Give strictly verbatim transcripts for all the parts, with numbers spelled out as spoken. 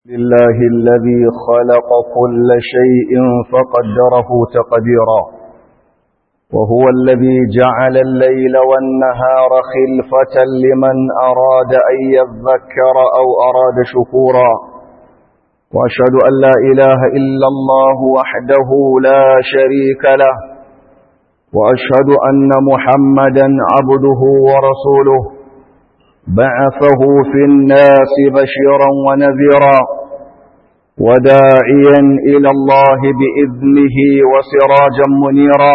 لله الذي خلق كل شيء فقدره تقديرا، وهو الذي جعل الليل والنهار خلفة لمن أراد أن يذكر أو أراد شكورا. وأشهد أن لا إله إلا الله وحده لا شريك له، وأشهد أن محمدا عبده ورسوله بعثه في الناس بشيرا ونذيرا وداعيا إلى الله بإذنه وسراجا منيرا،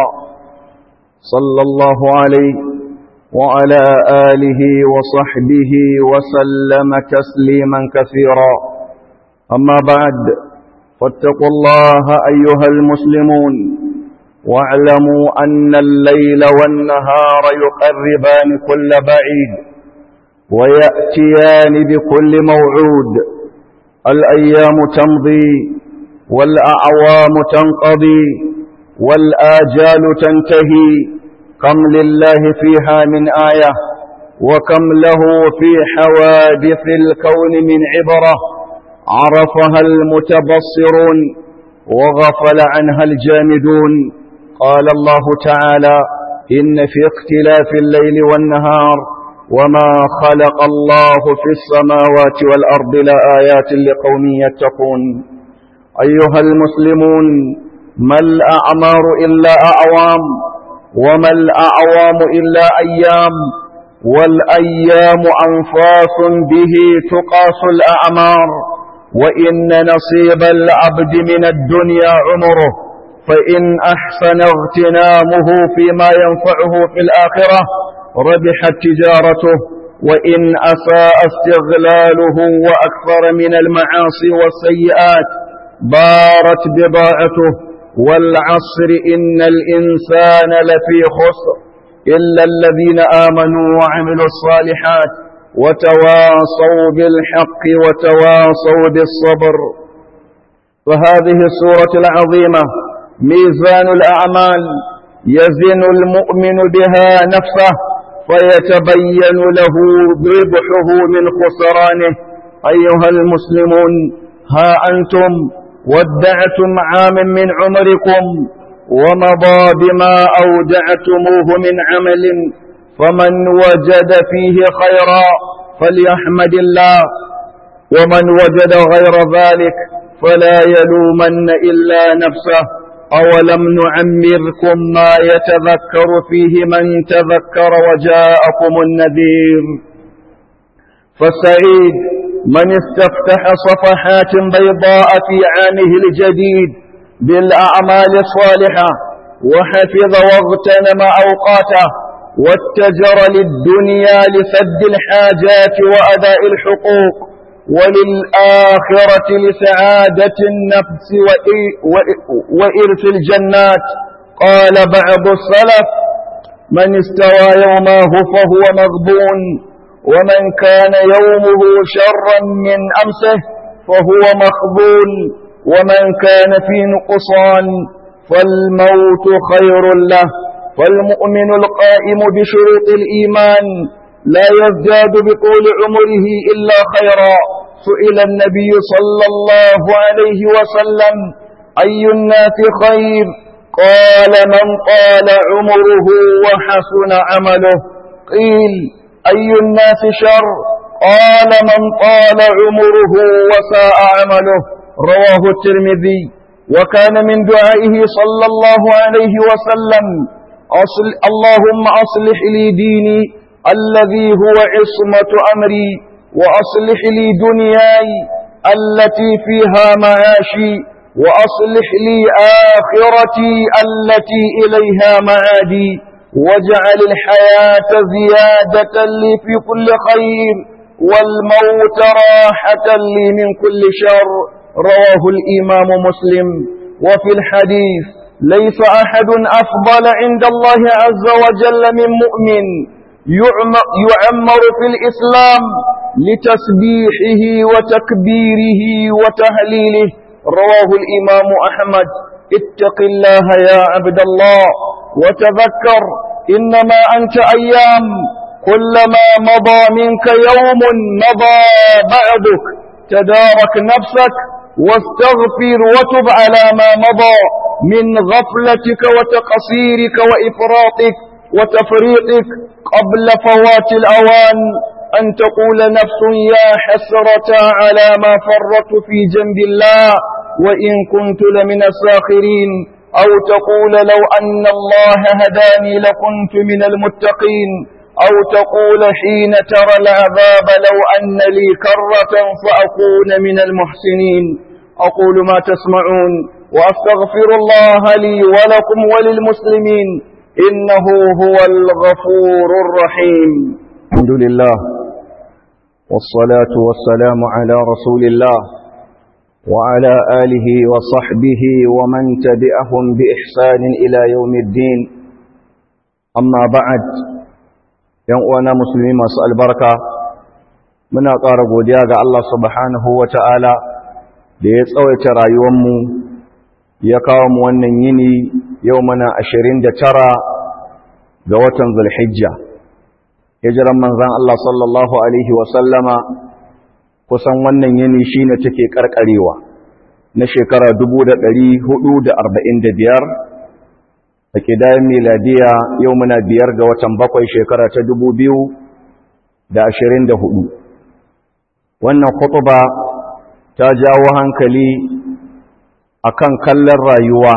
صلى الله عليه وعلى آله وصحبه وسلم تسليما كثيرا. أما بعد، فاتقوا الله أيها المسلمون، واعلموا أن الليل والنهار يقربان كل بعيد ويأتيان بكل موعود. الأيام تمضي والأعوام تنقضي والآجال تنتهي، كم لله فيها من آية وكم له في حوادث الكون من عبرة عرفها المتبصرون وغفل عنها الجامدون. قال الله تعالى: إن في اختلاف الليل والنهار وما خلق الله في السماوات والأرض لآيات لقوم يتقون. أيها المسلمون، ما الأعمار إلا أعوام، وما الأعوام إلا أيام، والأيام أنفاس به تقاس الأعمار. وإن نصيب العبد من الدنيا عمره، فإن أحسن اغتنامه فيما ينفعه في الآخرة ربحت تجارته، وإن أساء استغلاله وأكثر من المعاصي والسيئات بارت بضاعته. والعصر إن الإنسان لفي خسر إلا الذين آمنوا وعملوا الصالحات وتواصوا بالحق وتواصوا بالصبر. فهذه السورة العظيمة ميزان الأعمال يزن المؤمن بها نفسه فيتبين له ربحه من خسرانه. أيها المسلمون، ها أنتم ودعتم عاما من عمركم ومضى بما أودعتموه من عمل، فمن وجد فيه خيرا فليحمد الله، ومن وجد غير ذلك فلا يلومن إلا نفسه. أولم نعمركم ما يتذكر فيه من تذكر وجاءكم النذير؟ فالسعيد من استفتح صفحات بيضاء في عامه الجديد بالأعمال الصالحة، وحفظ واغتنم أوقاته، واتجر للدنيا لسد الحاجات وأداء الحقوق، وللآخرة لسعادة النفس وإرث الجنات. قال بعض السلف: من استوى يومه فهو مغبون، ومن كان يومه شرا من أمسه فهو مخبول، ومن كان في نقصان فالموت خير له. فالمؤمن القائم بشروط الإيمان لا يزداد بطول عمره إلا خيرا. سئل النبي صلى الله عليه وسلم: أي الناس خير؟ قال: من طال عمره وحسن عمله. قيل: أي الناس شر؟ قال: من طال عمره وساء عمله. رواه الترمذي. وكان من دعائه صلى الله عليه وسلم: أصل اللهم أصلح لي ديني الذي هو عصمة أمري، وأصلح لي دنياي التي فيها معاشي، وأصلح لي آخرتي التي إليها معادي، واجعل الحياة زيادة لي في كل خير، والموت راحة لي من كل شر. رواه الإمام مسلم. وفي الحديث: ليس أحد أفضل عند الله عز وجل من مؤمن يعمر في الإسلام لتسبيحه وتكبيره وتهليله. رواه الإمام أحمد. اتق الله يا عبد الله وتذكر إنما أنت أيام، كلما مضى منك يوم مضى بعدك، تدارك نفسك واستغفر وتب على ما مضى من غفلتك وتقصيرك وإفراطك وتفريطك قبل فوات الأوان، أن تقول نفس يا حسرة على ما فرطت في جنب الله وإن كنت لمن الساخرين، أو تقول لو أن الله هداني لكنت من المتقين، أو تقول حين ترى العذاب لو أن لي كرة فأكون من المحسنين. أقول ما تسمعون وأستغفر الله لي ولكم وللمسلمين إنه هو الغفور الرحيم. الحمد لله والصلاة والسلام على رسول الله وعلى آله وصحبه ومن تبعهم بإحسان إلى يوم الدين. أما بعد، ينقونا مسلمين مسأل بركة muna ƙara godiya ga Allah subhanahu wa ta'ala da ya tsawaita rayuwarmu ya kawo mu wannan yini yau mana ashirin da tara ga watan Zulhijja. Hijiran manzan Allah sallallahu Alaihi wasallama kusan wannan yini shi ne take ƙarƙarewa na shekara dubu da ɗari hudu da arba'in da biyar a ƙidayen miladiya yau muna biyar ga watan bakwai shekara ta dubu biyu da ashirin da hudu. Wannan khutuba ta jawo hankali akan kallon rayuwa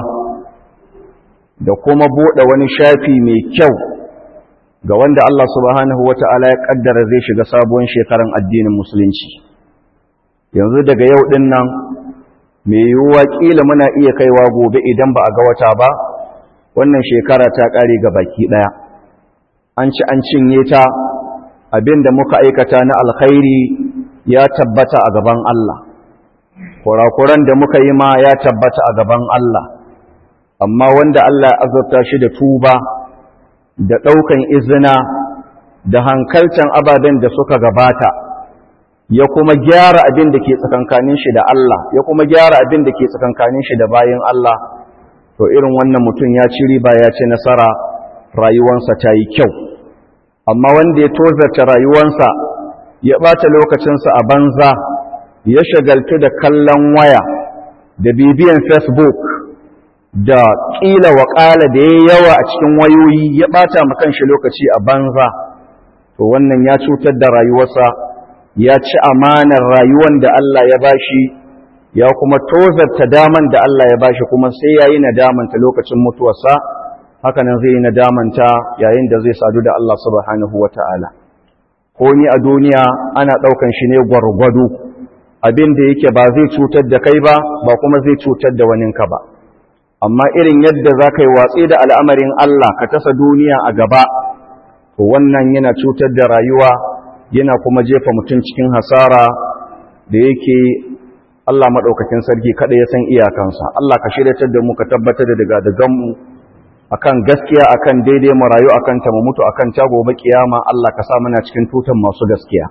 da kuma buɗe wani shafi mai kyau ga wanda Allah subhanahu wata'ala ya kaddara zai shiga sabuwar shekaran addinin musulunci. Yanzu daga yau din nan mai yiwuwa kila muna iya kaiwa gobe idan ba a ga wata ba, wannan shekara ta ƙare ga baki ɗaya. An ci an cinye ta, abinda muka aikata na alkhairi ya tabbata a gaban Allah. Kurakuran da muka yi ma ya tabbata a gaban Allah, amma wanda Allah ya azurta shi da tuba da ɗaukan izina da hankalcan ababen da suka gabata, ya kuma gyara abin da ke tsakankanin shi da Allah, ya kuma gyara abin da ke tsakankanin shi da bayin Allah, to irin wannan mutum ya ci riba, ya ci nasara, rayuwansa ta yi kyau. Amma wanda ya tozarta rayuwansa ya ɓata lokacinsa a banza, ya shagaltu da kallon waya da bibiyan Facebook da ƙila waƙala da ya yawa a cikin wayoyi, ya ɓata makanshi lokaci a banza, to wannan ya cutar da rayuwarsa, ya ci amanar rayuwan da Allah ya bashi, ya kuma tozarta daman da Allah ya bashi, kuma sai ya yi nadamanta lokacin mutuwarsa, hakanan zai yi nadamanta yayin da zai sadu da Allah subhanahu wa ta'ala. Ko ni a duniya ana ɗaukan shi ne gwargwado, abin da yake ba zai cutar da kai ba, ba kuma zai cutar da waninka ba. Amma irin yadda za ka yi watsi da al'amarin Allah ka tasa duniya a gaba, to wannan yana cutar da rayuwa, yana kuma jefa mutum cikin hasara da yake Allah maɗaukakin sarki kada ya san iyakansa. Allah ka shiryatar da mu, ka tabbatar da daga daganmu akan gaskiya, akan daidai, mu rayu akan ta, mu mutu akan ta gobe kiyama. Allah ka sa muna cikin tutan masu gaskiya.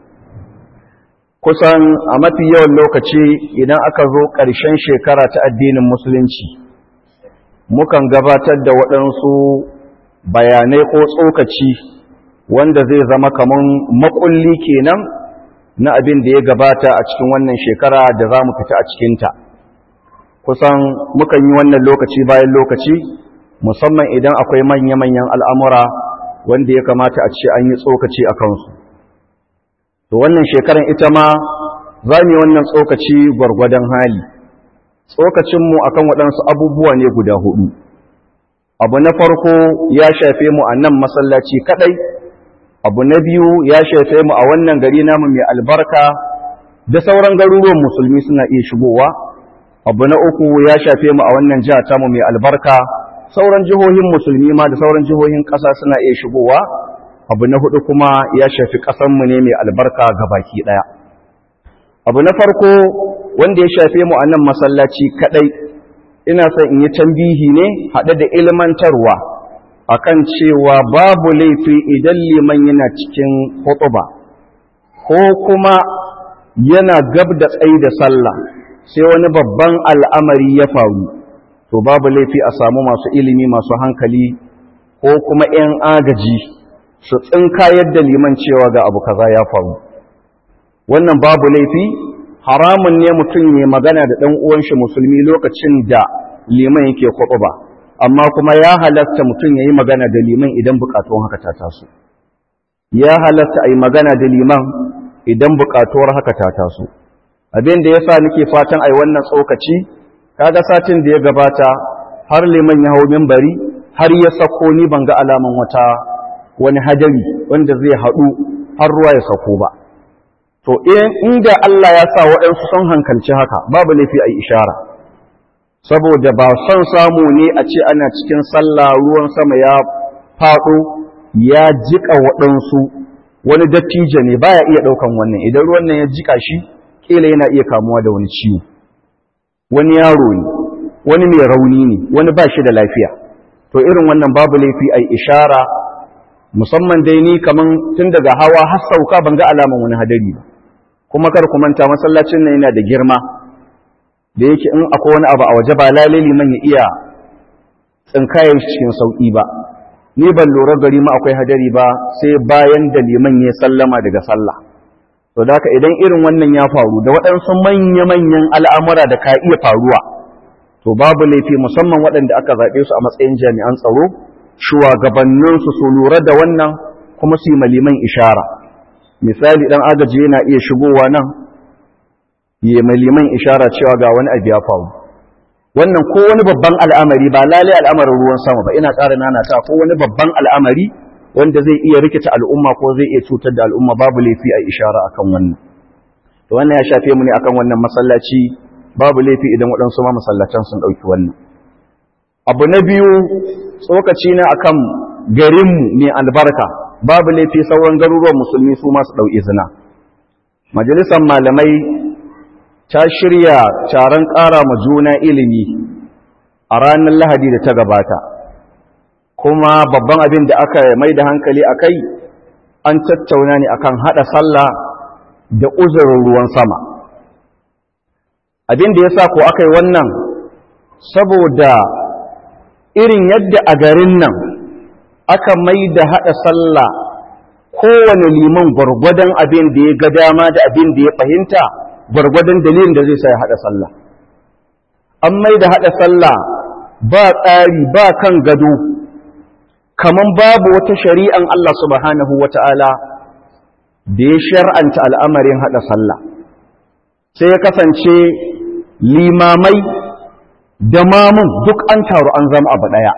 Kusan a mafi yawan lokaci idan aka zo ƙarshen shekara ta addinin musulunci, mukan gabatar da waɗansu bayanai ko tsokaci wanda zai zama kaman makulli kenan na abin da ya gabata a cikin wannan shekara da za mu fita a cikinta. Kusan mukan yi wannan lokaci bayan lokaci, musamman idan akwai manya-manyan al'amura wanda ya kamata a ce an yi tsokaci a kansu. To wannan shekaran ita ma za mu yi wannan tsokaci gwargwadon hali. Tsokacinmu a kan waɗansu abubuwa ne guda hudu. Abu na farko ya shafe mu a nan masallaci kaɗai, abu na biyu ya shafe mu a wannan gari namu mai albarka da sauran garuruwan musulmi suna iya shigowa, abu na uku ya shafe mu a wannan jiha tamu mai albarka, sauran jihohin musulmi ma da sauran jihohin ƙasa suna iya shigowa, abu na hudu kuma ya shafi ƙasanmu ne mai albarka ga baki ɗaya. Abu na farko wanda ya shafe mu a nan masallaci kaɗai, ina son in yi tambihi ne haɗe da ilmantarwa akan cewa babu laifi idan liman yana cikin hutuba ko kuma yana gab da tsayi da sallah sai wani babban al'amari ya faru, to babu laifi a samu masu ilimi masu hankali ko kuma ‘yan agaji su tsinka yadda liman cewa ga abu kaza ya faru. Wannan babu laifi, haramun ne mutum ya magana da ɗan uwan shi musulmi lokacin da liman yake ba, amma kuma ya halatta mutum ya yi magana da liman idan buƙatuwar haka ta taso. Ya halatta a yi magana da liman idan buƙatuwar haka ta taso. Abin da ya sa nake fatan a yi wannan tsokaci, kaga satin da ya gabata har liman ya hau minbari har ya sako ni ban ga alaman wata wani hadari wanda zai haɗu har ruwa ya sako ba. To inda Allah ya sa waɗansu sun hankalci haka babu laifi a yi ishara, saboda ba son samu ne a ce ana cikin sallah ruwan sama ya faɗo ya jiƙa waɗansu, wani dattijo ne baya iya ɗaukan wannan, idan ruwan nan ya jiƙa shi ƙila yana iya kamuwa da wani ciwo, wani yaro ne, wani mai rauni ne, wani ba shi da lafiya. To irin wannan babu laifi a yi ishara, musamman dai ni kaman tun daga hawa har sauka ban ga alaman wani hadari ba. Kuma kar ku manta masallacin nan yana da girma, da yake in akwai wani abu a waje ba lalai liman ya iya tsinkayen shi cikin sauƙi ba. Ni ban lura gari ma akwai hadari ba sai bayan da liman ya sallama daga sallah. To da haka idan irin wannan ya faru da waɗansu manya-manyan al'amura da ka iya faruwa, to babu laifi musamman waɗanda aka zaɓe su a matsayin jami'an tsaro, shugabanninsu su lura da wannan kuma su yi maliman ishara. Misali ɗan agaji yana iya shigowa nan yi maliman ishara cewa ga wani abu ya faru. Wannan ko wani babban al'amari ba lalai al'amarin ruwan sama ba, ina ƙara nanata ko wani babban al'amari wanda zai iya rikita al'umma ko zai iya cutar da al'umma, babu laifi a ishara akan wannan. To wannan ya shafe mu ne akan wannan masallaci, babu laifi idan waɗansu ma masallacin sun ɗauki wannan. Abu na biyu, tsokaci na akan garinmu mai albarka, babu laifi sauran garuruwan musulmi su masu ɗau izina. Majalisar malamai ta shirya taron ƙara ma juna ilimi a ranar Lahadi da ta gabata, kuma babban abin da aka mai da hankali a kai an tattauna ne akan haɗa sallah da uzurin ruwan sama. Abin da ya sa ko aka yi wannan saboda irin yadda a garin nan aka mai da haɗa sallah kowane liman gwargwadon abin da ya ga dama da abin da ya fahimta, gwargwadon dalilin da zai sa ya haɗa sallah. An mai da haɗa sallah ba tsari ba kan gado, kaman babu wata shari'an Allah subhanahu wa ta'ala da ya shar'anta al'amarin haɗa sallah. Sai ya kasance limamai da mamun duk an taru an zama abu ɗaya.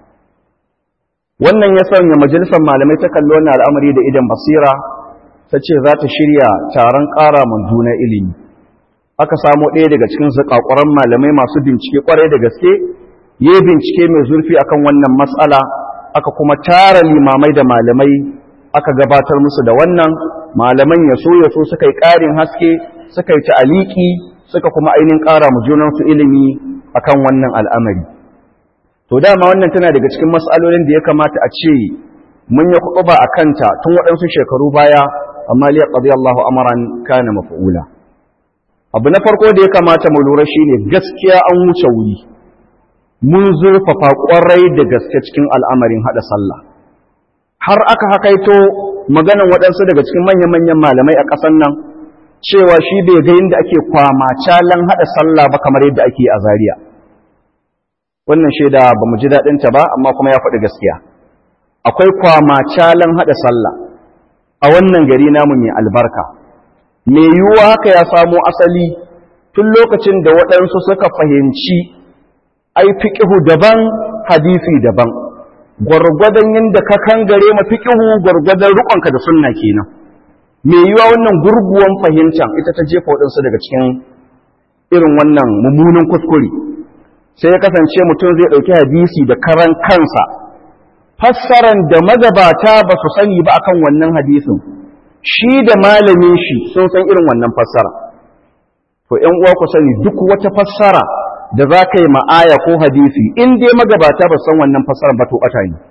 Wannan ya sanya majalisar malamai ta kalli wannan al'amari da idan basira, ta ce za ta shirya taron ƙara mun juna ilimi. Aka samo ɗaya daga cikin zakakuran malamai masu bincike ƙwarai da gaske, ya bincike mai zurfi akan wannan matsala, aka kuma tara limamai da malamai aka gabatar musu da wannan, malaman ya so ya so suka yi ƙarin haske, suka yi ta'aliki, suka kuma ainihin ƙara mu junansu ilimi akan wannan al'amari. To dama wannan tana daga cikin matsalolin da ya kamata a ce mun yi kuɓa a kanta tun waɗansu shekaru baya, amma liya qadiyallahu amran kana maf'ula. Abu na farko da ya kamata mu lura shine gaskiya an wuce wuri. Mun zurfafa ƙwarai da gaske cikin al'amarin haɗa sallah. Har aka hakaito maganan waɗansu daga cikin manya-manyan malamai a ƙasar nan cewa shi bai ga yadda ake kwamacalan haɗa sallah ba kamar yadda ake a Zaria. Wannan shaida ba mu ji daɗinta ba, amma kuma ya faɗi gaskiya. Akwai kwamacalan haɗa sallah a wannan gari namu mai albarka. Mai yiwuwa haka ya samo asali tun lokacin da waɗansu suka fahimci ai fiƙihu daban, hadisi daban. Gwargwadon yadda ka kangare ma fiƙihu gwargwadon riƙonka da sunna kenan. Mai yiwuwa wannan gurguwan fahimtar ita ta jefa waɗansu daga cikin irin wannan mummunan kuskure. Sai ya kasance mutum zai ɗauki hadisi da karan kansa, fassaran da magabata ba su sani ba akan wannan hadisin, shi da malamin shi sun san irin wannan fassara. To ‘yan uwa ku sani duk wata fassara da za ka yi ma'aya ko hadisi, in dai magabata ba san wannan fassara ba to ɓata ne.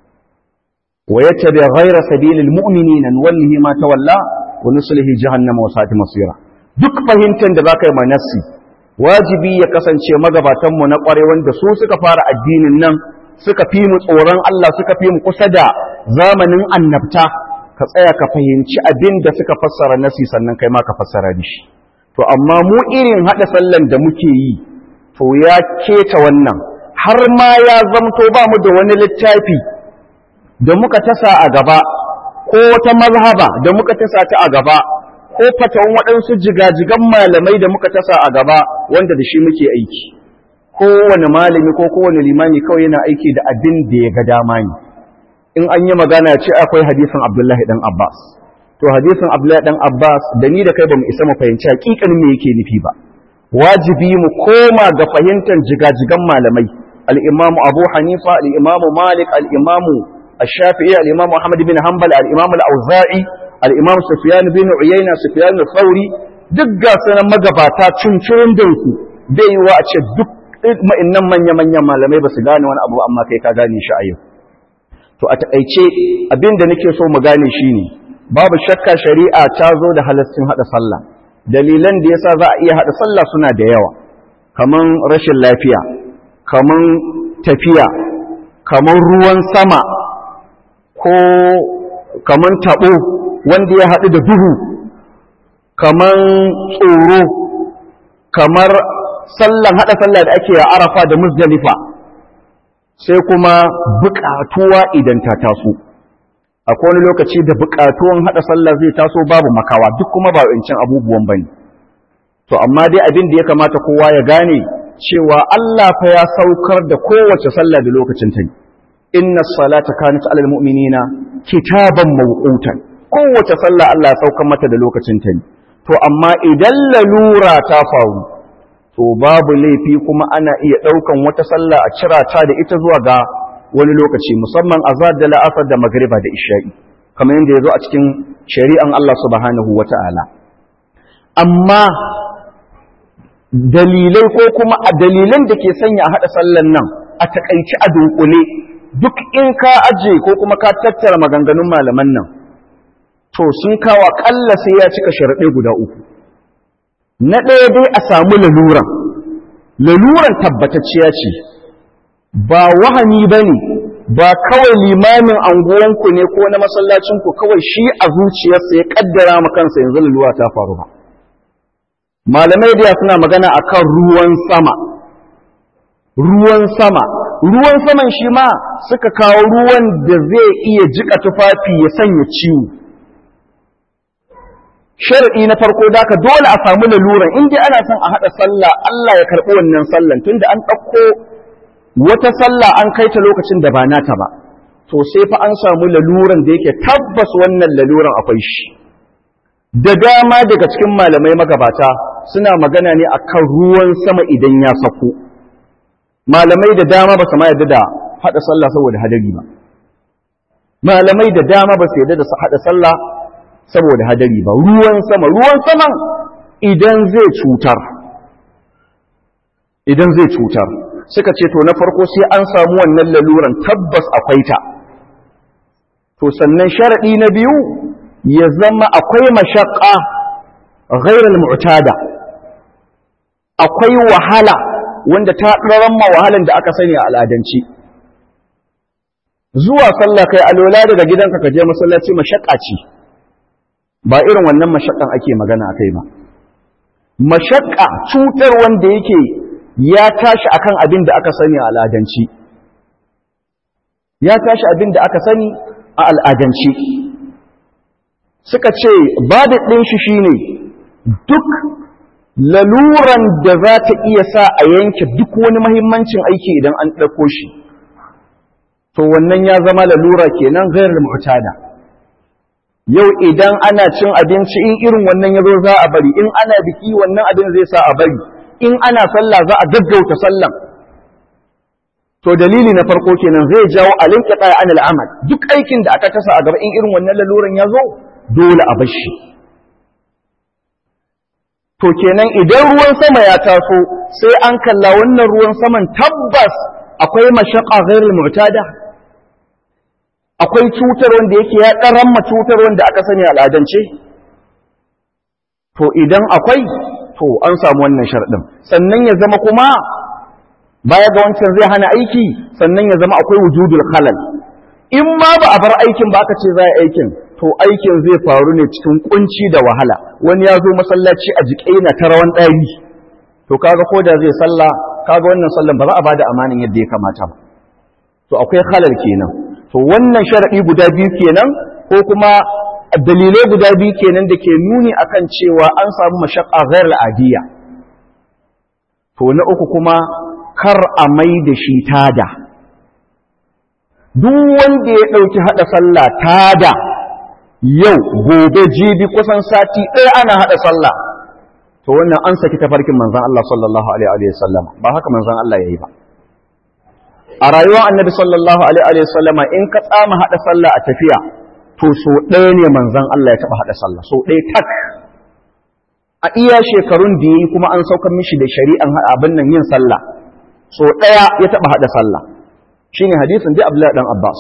Wa yace bi ghaira sabilil mu'minina nuwallihi ma tawalla wa nuslihi jahannama wa sa'at masira. Duk fahimtar da za ka yi ma nassi, wajibi ya kasance magabatanmu na ƙware wanda su suka fara addinin nan, suka fi mu tsoron Allah, suka fi mu kusa da zamanin annabta, ka tsaya ka fahimci abin da suka fassara nasi sannan kai ma ka fassara da shi. to amma mu irin haɗa sallan da muke yi to ya keta wannan, har ma ya zamto ba mu da wani littafi da muka tasa a gaba ko wata mazhaba da muka tasa ta a gaba ko fatawan waɗansu jigajigan malamai da muka tasa a gaba wanda da shi muke aiki. Kowane malami ko kowane limami kawai yana aiki da abin da ya ga dama ne. In an yi magana ce akwai hadisin Abdullahi dan Abbas, to hadisin Abdullahi dan Abbas da ni da kai bamu isa mu fahimci hakikanin me yake nufi ba. Wajibi mu koma ga fahimtar jigajigan malamai, al-Imam Abu Hanifa, al-Imam Malik, al-Imam Ash-Shafi'i, al-Imam Ahmad bin Hanbal, al-Imam Al-Auza'i, al-Imam Sufyan bin Uyayna, Sufyan al-Thawri, duk ga sanan magabata cincin danku bai yi wa a ce duk ma'innan manya-manyan malamai ba su gane wani abu amma kai ka gane shi a yau. To a taƙaice abin da nake so mu gane shi ne, babu shakka shari'a ta zo da halascin haɗa sallah. Dalilan da yasa za a iya haɗa sallah suna da yawa, kaman rashin lafiya, kaman tafiya, kaman ruwan sama, ko kaman taɓo wanda ya haɗu da duhu, kaman tsoro, kamar sallan haɗa sallah da ake a Arafa da Muzdalifa, sai kuma buƙatuwa idan ta taso. Akwai wani lokaci da buƙatuwan haɗa sallah zai taso babu makawa, duk kuma ba wancin abubuwan bane. To amma dai abin da ya kamata kowa ya gane cewa Allah fa ya saukar da kowace sallah da lokacin ta. Inna salata kanat alal mu'minina kitaban mawqutan. Kowace sallah Allah ya saukar mata da lokacin ta. To amma idan lalura ta faru, to babu laifi kuma ana iya ɗaukan wata sallah a cira ta da ita zuwa ga wani lokaci, musamman azhar da la'asar da magriba da isha'i, kamar yadda ya zo a cikin shari'an Allah subhanahu wa ta'ala. Amma dalilai ko kuma a dalilan da ke sanya a haɗa sallan nan a taƙaici a dunkule, duk in ka aje ko kuma ka tattara maganganun malaman nan, to sun kawo ƙalla sai ya cika sharaɗai guda uku. Na ɗaya dai a samu laluran, laluran tabbatacciya ce, ba wahani ba ne, ba kawai limamin anguwanku ne ko na masallacinku kawai shi a zuciyarsa ya ƙaddara ma kansa yanzu lalura ta faru ba. Malamai da suna magana a kan ruwan sama, ruwan sama, ruwan saman shi ma suka kawo ruwan da zai iya jiƙa tufafi ya sanya ciwo. Shari'i na farko da ka dole a samu laluran, in dai ana son a haɗa sallah Allah ya karɓi wannan sallan, tunda an ɗauko wata sallah an kai ta lokacin da ba nata ba, to sai fa an samu laluran da yake tabbas wannan laluran akwai shi. Da dama daga cikin malamai magabata suna magana ne akan ruwan sama idan ya sako. Malamai da dama ba su ma yarda da haɗa sallah saboda hadari ba. Malamai da dama ba su yarda da haɗa sallah saboda hadari ba. Ruwan sama, ruwan saman idan zai cutar, idan zai cutar, suka ce to na farko sai an samu wannan laluran tabbas akwai ta. To sannan sharaɗi na biyu ya zama akwai mashaqqa ghairal mu'tada, akwai wahala wanda ta ɗaramma wahalan da aka sani a al'adance. Zuwa sallah kai alola daga gidanka ka je masallaci mashaqqa ce, ba irin wannan mashaqqan ake magana akai ba. Mashaqqa cutar wanda yake ya tashi akan abin da aka sani a al'adance, ya tashi abin da aka sani a al'adance. Suka ce babu ɗin shi shine duk laluran da za ta iya sa a yanke duk wani mahimmancin aiki idan an ɗauko shi, to wannan ya zama lalura kenan gairar mu'tada. Yau idan ana cin abinci in irin wannan ya zo za a bari, in ana biki wannan abin zai sa a bari, in ana sallah za a gaggauta sallan. To dalili na farko kenan zai jawo alinqita an al'amal, duk aikin da aka tasa a gaba in irin wannan laluran ya zo dole a bar shi. To kenan idan ruwan sama ya taso sai an kalla wannan ruwan saman tabbas akwai mashaqqa ghairul mu'tada, akwai cutar wanda yake ya ɗaramma cutar wanda aka sani al'adance. To idan akwai, to an samu wannan sharɗin. Sannan ya zama kuma baya ga wancan zai hana aiki, sannan ya zama akwai wujudul khalal. In ma ba a bar aikin ba aka ce za a aikin, to aikin zai faru ne cikin kunci da wahala. Wani ya zo masallaci a jike yana ta rawan ɗari, to kaga ko da zai sallah, kaga wannan sallan ba za a bada amanin yadda ya kamata ba. To akwai halal kenan. To wannan sharadi guda biyu kenan, ko kuma dalilai guda biyu kenan da ke nuni akan cewa an samu mashaqqa ghayr al'adiyya. To na uku kuma kar a mai da shi tada. Duk wanda ya ɗauki haɗa sallah tada, yau gobe jibi kusan sati ɗaya ana haɗa sallah, to wannan an saki tafarkin manzon Allah sallallahu alaihi wa sallam. Ba haka manzon Allah yayi ba. A rayuwar annabi sallallahu alaihi wa sallama in ka tsama haɗa sallah a tafiya, to so ɗaya ne manzon Allah ya taɓa haɗa sallah, so ɗaya tak. A iya shekarun da yayi kuma an saukar mishi da shari'an abin nan yin sallah, so ɗaya ya taɓa haɗa sallah. Shine hadisin da Abdullahi dan Abbas.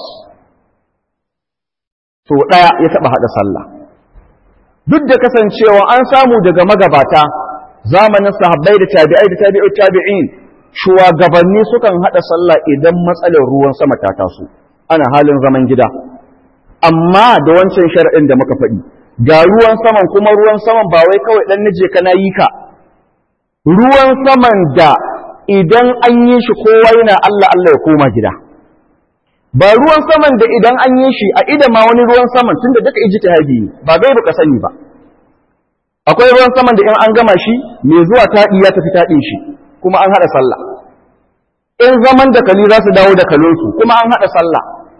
So ɗaya ya taɓa haɗa sallah. Duk da kasancewa an samu daga magabata zamanin sahabbai da tabi'ai da tabi'ut tabi'in, shugabanni sukan haɗa sallah idan matsalar ruwan sama ta taso, ana halin zaman gida. Amma da wancan shar'in da muka faɗi, ga ruwan saman kuma ruwan saman ba wai kawai dan nije kana yi ka. Ruwan saman da idan an yi shi kowa yana Allah Allah ya koma gida. Ba ruwan saman da idan an yi shi a ida ma wani ruwan saman tunda duka ijtihadi ba gaibu ka sani ba. Akwai ruwan saman da in an gama shi mai zuwa taɗi ya tafi taɗin shi kuma an haɗa sallah. In zaman da kali za su dawo da kalonsu kuma an haɗa sallah.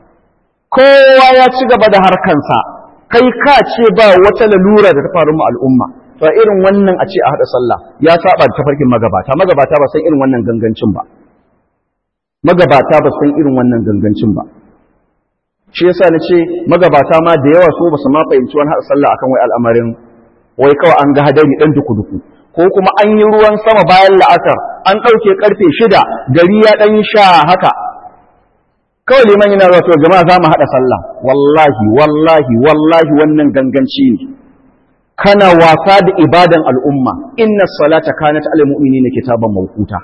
Kowa ya ci gaba da harkansa, kai ka ce ba wata lalura da ta faru mu al'umma. To irin wannan a ce a haɗa sallah ya saba da tafarkin magabata. Magabata ba san irin wannan gangancin ba. Magabata ba san irin wannan gangancin ba. Shi yasa na ce magabata ma da yawa so ba su ma fahimci wani haɗa sallah akan wai al'amarin wai kawai an ga hadari ɗan duku-duku. Ko kuma an yi ruwan sama bayan la'asar, an ɗauke ƙarfe shida, gari ya ɗan yi sha haka. Kawai liman yana zuwa to jama'a za mu haɗa sallah. Wallahi, wallahi, wallahi wannan ganganci ne. Kana wasa da ibadan al'umma, inna salata kanat alal mu'minina kitaban mawquta.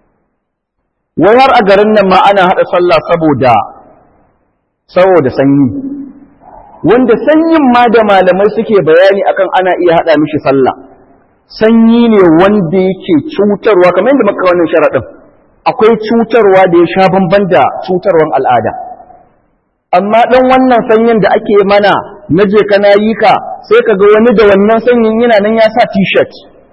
Wai har a garin nan ma ana haɗa sallah saboda saboda sanyi. Wanda sanyin ma da malamai suke bayani akan ana iya haɗa mishi sallah. Sanyi ne wanda yake cutarwa kamar yadda muka wannan sharaɗin. Akwai cutarwa da ya sha bamban da cutarwan al'ada. Amma ɗan wannan sanyin da ake mana na je kana yi ka sai ka ga wani da wannan sanyin yana nan ya sa t-shirt.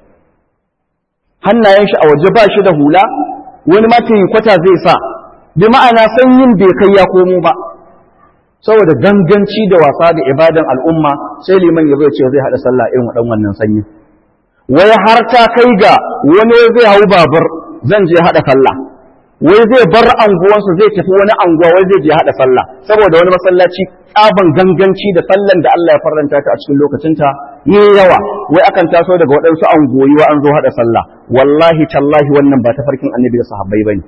Hannayen shi a waje ba shi da hula, wani ma kwata zai sa, bi ma'ana sanyin bai kai ya komo ba. Saboda ganganci da wasa da ibadan al'umma sai liman ya zai ce zai haɗa sallah irin waɗan wannan sanyin. Wai har ta kai ga wani zai hau babur zan je haɗa sallah. Wai zai bar anguwansu zai tafi wani anguwa wai zai je haɗa sallah. Saboda wani masallaci tsaban ganganci da sallan da Allah ya faranta ta a cikin lokacinta ne yawa. Wai akan taso daga waɗansu anguwoyi wa an zo haɗa sallah. Wallahi tallahi wannan ba ta farkin annabi da sahabbai bane.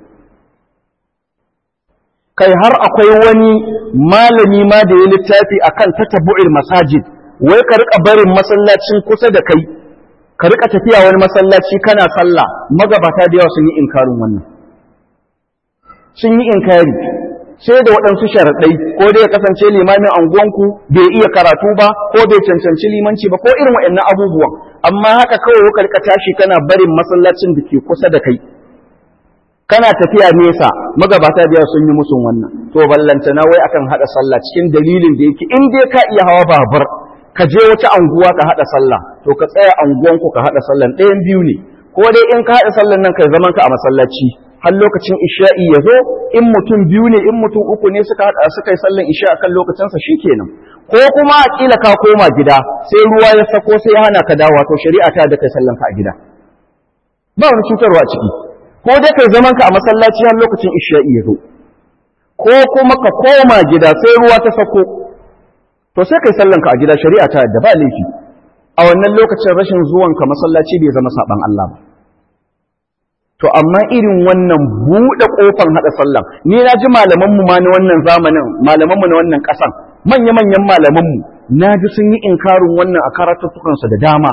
Kai har akwai wani malami ma da ya littafi akan tatabbu'il masajid. Wai ka rika barin masallacin kusa da kai, ka rika tafiya wani masallaci kana sallah. Magabata da yawa sun yi inkarin wannan. Sun yi inkari sai da waɗansu sharaɗai, ko dai ya kasance limamin anguwanku bai iya karatu ba, ko bai cancanci limanci ba, ko irin waɗannan abubuwan. Amma haka kawai ka rika tashi kana barin masallacin da ke kusa da kai, kana tafiya nesa. Magabata da yawa sun yi musun wannan. To ballantana wai akan haɗa sallah cikin dalilin da yake in dai ka iya hawa babur ka je wata anguwa ka haɗa sallah, to ka tsaya anguwanku ka haɗa sallan. Ɗayan biyu ne, ko dai in ka haɗa sallan nan kai zaman ka a masallaci har lokacin isha'i ya zo, in mutum biyu ne in mutum uku ne suka haɗa suka yi sallan isha akan lokacinsa shikenan. Ko kuma a kila ka koma gida sai ruwa ya sako sai hana ka dawo, to shari'a ta da kai sallan ka a gida. Ba wani cutarwa a ciki. Ko dai kai zaman ka a masallaci har lokacin isha'i ya zo, ko kuma ka koma gida sai ruwa ta sako, to sai kai sallan ka a gida, shari'a ta da ba laifi. A wannan lokacin rashin zuwanka masallaci bai zama saban Allah ba. To amma irin wannan buɗe ƙofar haɗa sallah, ni na ji malamanmu ma na wannan zamanin, malamanmu na wannan ƙasan, manya-manyan malamanmu, na ji sun yi inkarin wannan a karatuttukansu da dama.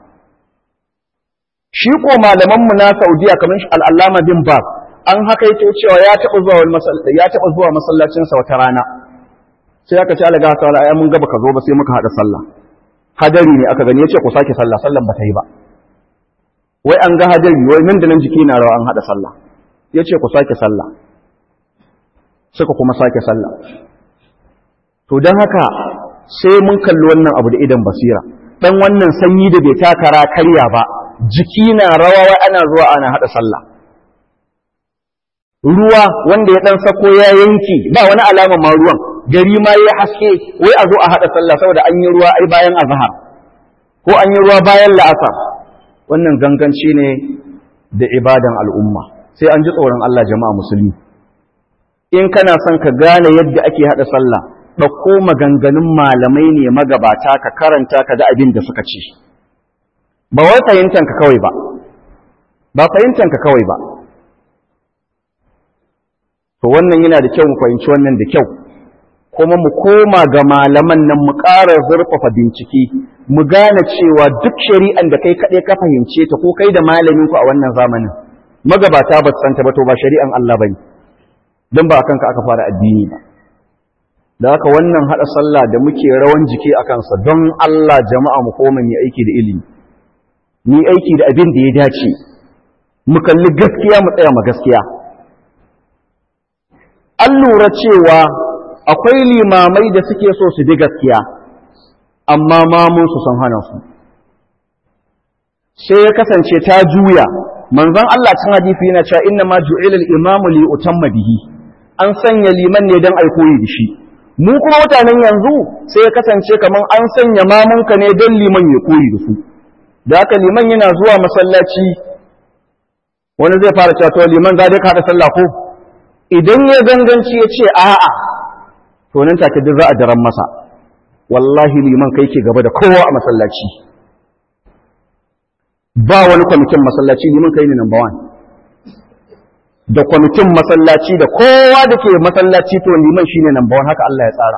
Shi ko malamanmu na Saudiya kamar shi al'allama bin Baz, an haka yake cewa ya taɓa zuwa ya taɓa zuwa masallacinsa wata rana. sai aka ce alaga ta ai mun gaba ka zo ba sai muka hada sallah hadari ne aka gani yace ku sake sallah sallan ba ta yi ba wai an ga hadari wai nan da nan jiki na rawa an hada sallah yace ku sake sallah suka kuma sake sallah to dan haka sai mun kalli wannan abu da idan basira dan wannan sanyi da bai takara karya ba jiki na rawa wai ana zuwa ana hada sallah ruwa wanda ya dan sako ya yanki ba wani alama ma ruwan gari ma ya haske wai a zo a hada sallah saboda an yi ruwa ai bayan azhar ko an yi ruwa bayan la'asar wannan ganganci ne da ibadan al'umma sai an ji tsoron Allah jama'a musulmi in kana son ka gane yadda ake hada sallah dauko maganganun malamai ne magabata ka karanta ka da abin da suka ce ba wai fahimtanka kawai ba ba fahimtanka kawai ba to wannan yana da kyau mu fahimci wannan da kyau kuma mu koma ga malaman nan mu ƙara zurfafa bincike mu gane cewa duk shari'an da kai kaɗai ka fahimce ta ko kai da malamin ku a wannan zamanin magabata ba su santa ba to ba shari'an Allah bane dan ba akan ka aka fara addini ba da haka wannan hada sallah da muke rawan jiki akan sa don Allah jama'a mu koma mu aiki da ilimi mu aiki da abin da ya dace mu kalli gaskiya mu tsaya ma gaskiya an lura cewa akwai limamai da suke so su bi gaskiya amma mamunsu sun hana su sai ya kasance ta juya manzon Allah cin hadisi yana cewa inna ma ju'ila al-imamu li utamma bihi an sanya liman ne dan ai koyi da shi mu kuma mutanen yanzu sai ya kasance kaman an sanya mamunka ne dan liman ya koyi da su da haka liman yana zuwa masallaci wani zai fara cewa to liman za dai ka hada sallah ko idan ya ganganci ya ce a'a to nan take duk za a daren masa wallahi liman kai ke gaba da kowa a masallaci ba wani kwamitin masallaci liman kai ne number one da kwamitin masallaci da kowa da ke masallaci to liman shine number one haka Allah ya tsara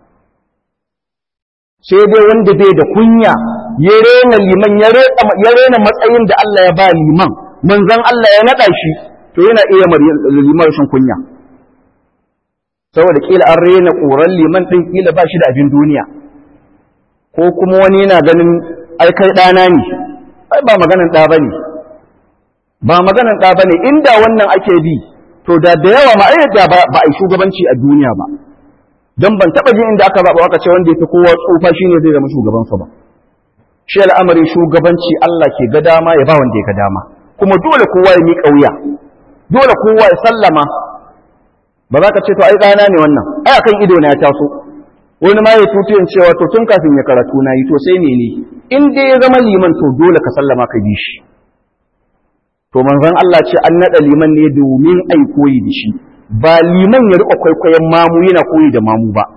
sai dai wanda bai da kunya ya rena liman ya rena matsayin da Allah ya ba liman manzon Allah ya nada shi to yana iya liman shin kunya saboda kila an rena ƙoran liman ɗin kila ba shi da abin duniya ko kuma wani yana ganin ai kai ɗana ne ai ba maganan ɗa bane ba maganan ɗa bane inda wannan ake bi to da da yawa ma ai da ba a yi shugabanci a duniya ba don ban taɓa jin inda aka zaɓa aka ce wanda ya fi kowa tsufa shine zai zama shugabansa ba shi al'amarin shugabanci Allah ke ga dama ya ba wanda ya ga dama kuma dole kowa ya miƙa wuya dole kowa ya sallama ba za ka ce to ai ɗana ne wannan ai akan ido na ya taso wani ma ya tutuyin cewa to tun kafin ya karatu na yi to sai ne ne in dai ya zama liman to dole ka sallama ka bi shi to manzon Allah ce an naɗa liman ne domin ai koyi da shi ba liman ya riƙa kwaikwayon mamu yana koyi da mamu ba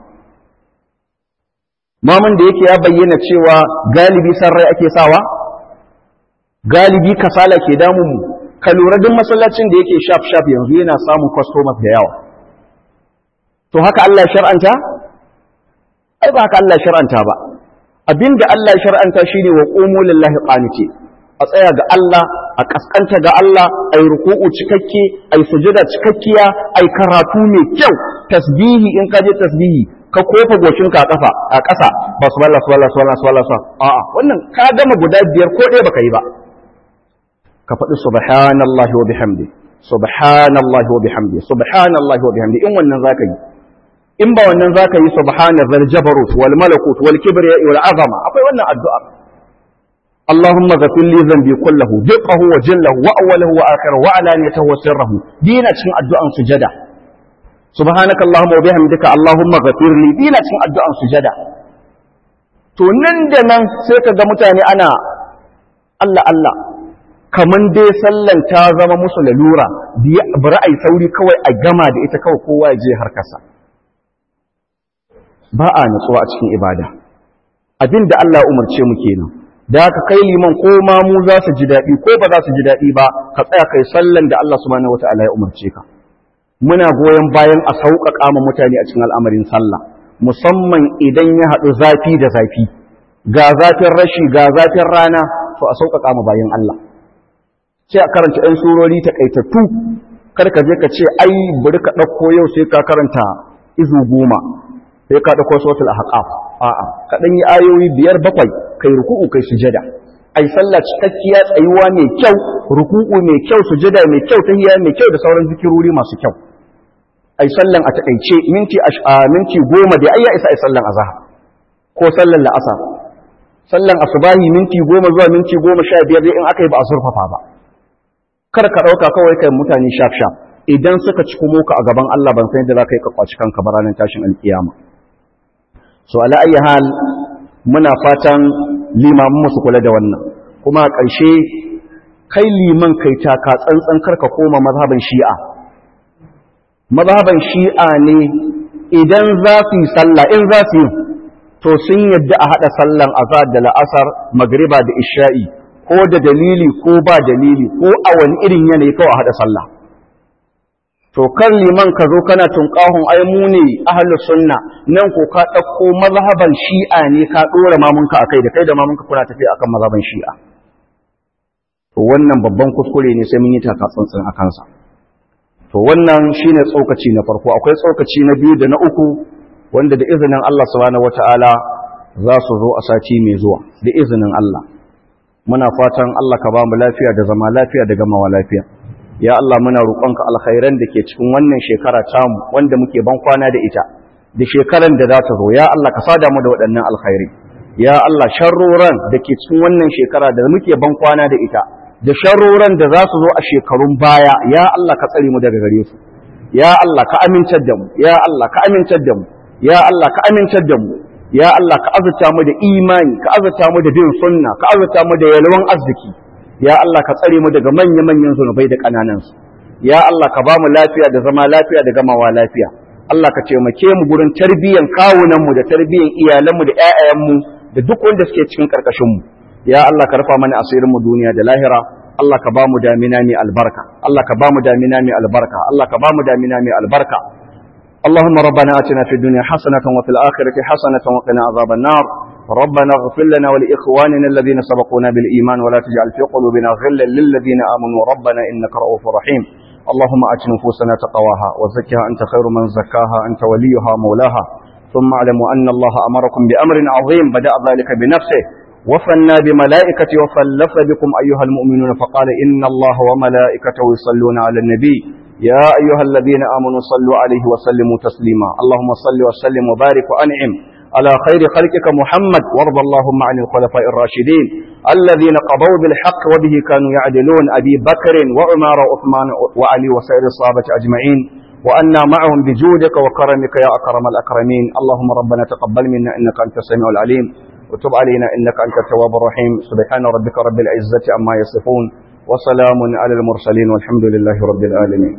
mamun da yake ya bayyana cewa galibi san rai ake sawa galibi kasala ke damun mu ka lura duk masallacin da yake shaf shaf yanzu yana samun customers da yawa to haka Allah ya shar'anta ai ba haka Allah ya shar'anta ba abinda Allah ya shar'anta shine wa qumu lillahi qaniti a tsaya ga Allah a kaskanta ga Allah ai ruku'u cikakke ai sujuda cikakkiya ai karatu mai kyau tasbihi in ka je tasbihi ka kofa goshinka a kafa a ƙasa ba subhanallah subhanallah subhanallah subhanallah a'a wannan ka gama guda biyar ko ɗaya baka yi ba ka faɗi subhanallahi wa bihamdi subhanallahi wa bihamdi subhanallahi wa bihamdi in wannan zaka yi in ba wannan zaka yi subhana zal jabarut wal malakut wal kibriya wal azama akwai wannan addu'a Allahumma ghfir li dhanbi kullahu diqahu wa jallahu wa awwalahu wa akhirahu wa alaniyatahu wa sirruhu dina cikin addu'an sujada subhanaka allahumma wa bihamdika allahumma ghfir li dina cikin addu'an sujada to nan da nan sai ka ga mutane ana Allah Allah kaman dai sallan ta zama musu lalura bari ai sauri kawai a gama da ita kawai kowa ya je harkarsa ba a nutsuwa a cikin ibada abinda Allah umarce mu kenan da haka kai liman ko ma mu za su ji daɗi ko ba za su ji daɗi ba ka tsaya kai sallan da Allah subhanahu wataala ya umarce ka muna goyon bayan a sauƙaƙa ma mutane a cikin al'amarin sallah musamman idan ya haɗu zafi da zafi ga zafin rashi ga zafin rana to a sauƙaƙa ma bayan Allah sai a karanta ɗan surori taƙaitattu kar ka je ka ce ai bari ka ɗauko yau sai ka karanta izu goma sai ka dauko suratul ahqaf a'a ka dan yi ayoyi biyar bakwai kai ruku'u kai sujada ai sallah cikakkiya tsayuwa mai kyau ruku'u mai kyau sujada mai kyau tahiyya mai kyau da sauran zikirori masu kyau ai sallan a takeice minti a minti goma da ayya isa ai sallan azhar ko sallan la'asar sallan asubahi minti goma zuwa minti goma sha biyar dai in aka yi ba a zurfafa ba kar ka dauka kawai kai mutane shaf shaf idan suka ci kuma ka a gaban Allah ban san yadda za ka yi ka kwaci kanka ba ranar tashin alkiyama so ala ayi hal muna fatan limamin su kula da wannan kuma a ƙarshe kai liman kai taka tsantsan karka koma mazhaban shi'a mazhaban shi'a ne idan za su yi sallah in za su yi to sun yadda a haɗa sallan azhar da la'asar magriba da isha'i ko da dalili ko ba dalili ko a wani irin yanayi kawai a haɗa sallah to kan liman ka zo kana tunkahun ai mu ne ahlus sunna nan ko ka dauko mazhaban shi'a ne ka dora mamunka akai da kai da mamunka kuna tafiya akan mazhaban shi'a to wannan babban kuskure ne sai mun yi taka tsantsan akan sa to wannan shine tsokaci na farko akwai tsokaci na biyu da na uku wanda da izinin Allah subhanahu wataala za su zo a sati mai zuwa da izinin Allah muna fatan Allah ka ba mu lafiya da zama lafiya da gamawa lafiya ya Allah muna roƙonka alkhairan da ke cikin wannan shekara tamu wanda muke ban kwana da ita da shekaran da za ta zo ya Allah ka sada mu da waɗannan alkhairi ya Allah sharroran da ke cikin wannan shekara da muke ban kwana da ita da sharroran da za su zo a shekarun baya ya Allah ka tsare mu daga gare su ya Allah ka amintar da mu ya Allah ka amintar da mu ya Allah ka amintar da mu ya Allah ka azurta mu da imani ka azurta mu da bin sunna ka azurta mu da yalwan arziki ya Allah ka tsare mu daga manya-manyan zunubai da ƙananansu ya Allah ka ba mu lafiya da zama lafiya da gamawa lafiya Allah ka taimake mu gurin tarbiyyan kawunanmu da tarbiyyan iyalanmu da ƴaƴayenmu da duk wanda suke cikin ƙarƙashinmu ya Allah ka rufa mana asirinmu duniya da lahira Allah ka ba mu damina mai albarka Allah ka ba mu damina mai albarka Allah ka ba mu damina mai albarka اللهم ربنا آتنا في الدنيا حسنة وفي الآخرة حسنة وقنا عذاب النار ربنا اغفر لنا ولإخواننا الذين سبقونا بالإيمان ولا تجعل في قلوبنا غلا للذين آمنوا ربنا إنك رؤوف رحيم اللهم آت نفوسنا تقواها وزكها أنت خير من زكاها أنت وليها مولاها ثم اعلموا أن الله أمركم بأمر عظيم بدأ ذلك بنفسه وفنى بملائكته وثلث بكم أيها المؤمنون فقال إن الله وملائكته يصلون على النبي يا أيها الذين آمنوا صلوا عليه وسلموا تسليما اللهم صل وسلم وبارك وأنعم على خير خلقك محمد وارض اللهم عن الخلفاء الراشدين الذين قضوا بالحق وبه كانوا يعدلون أبي بكر وعمر وعثمان وعلي وسائر الصحابة أجمعين وأنا معهم بجودك وكرمك يا أكرم الأكرمين اللهم ربنا تقبل منا إنك أنت السميع العليم وتب علينا إنك أنت التواب الرحيم سبحان ربك رب العزة عما يصفون وسلام على المرسلين والحمد لله رب العالمين